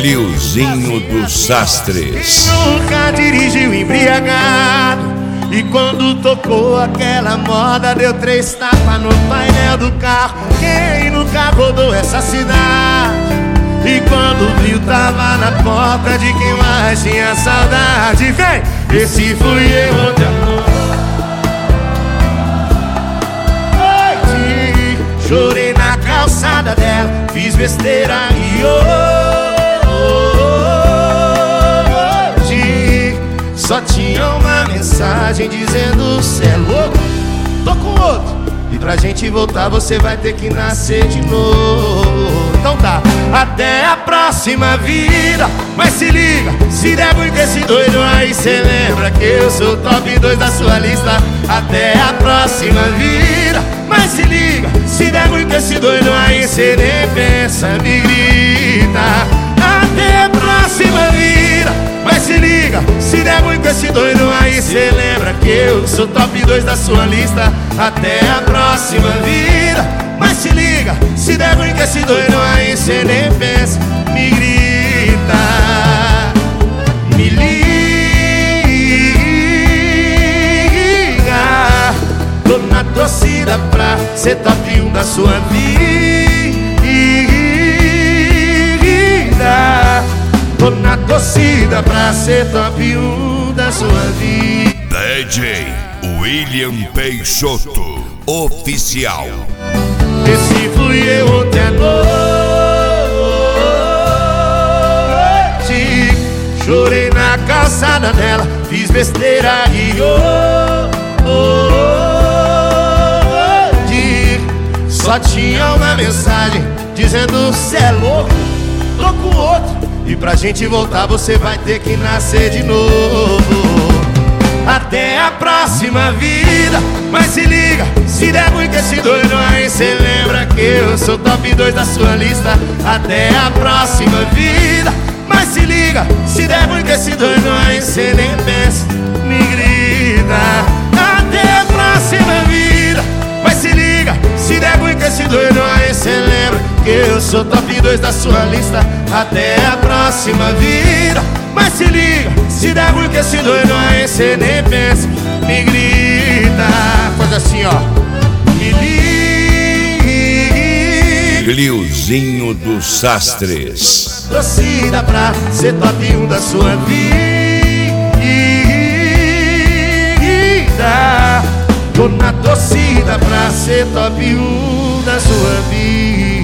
Liozinho dos Sastres. Nunca dirigiu embriagado, e quando tocou aquela moda deu 3 tapas no painel do carro. Quem nunca rodou essa cidade e quando viu tava na porta de quem mais tinha saudade? Vem! Esse fui eu ontem à noite. Chorei na calçada dela, fiz besteira e hoje só tinha uma mensagem dizendo: cê é louco, tô com outro, e pra gente voltar você vai ter que nascer de novo. Então tá, até a próxima vida. Mas se liga, se der muito esse doido aí, cê lembra que eu sou o top 2 da sua lista. Até a próxima vida. Mas se liga, se der muito esse doido aí, cê nem pensa, me grita. Até a próxima vida. Mas se liga, se der muito esse doido aí, cê lembra que eu sou top 2 da sua lista. Até a próxima vida. Mas se liga, se der muito esse doido aí, cê nem pensa, me grita. Me liga, tô na torcida pra ser top 1 da sua vida. Tô na torcida pra ser top 1 da sua vida. DJ William Peixoto Oficial. Esse fui eu ontem à noite. Chorei na calçada dela, fiz besteira e hoje só tinha uma mensagem dizendo: cê é louco, tô com outro, e pra gente voltar você vai ter que nascer de novo. Até a próxima vida. Mas se liga, se der muito esse doido aí, cê lembra que eu sou top 2 da sua lista. Até a próxima vida. Mas se liga, se der muito esse doido aí, cê nem pensa, me grita. Até a próxima vida. Mas se liga, se der muito esse doido aí, cê lembra que eu sou top 2 da sua lista. Até a próxima vida. Mas se liga, se der muito esse doido aí, cê nem pensa, me grita. Faz assim, ó. Me liga. Liozinho dos Sastres. Torcida pra ser top 1 da sua vida. Tô na torcida pra ser top 1 da sua vida.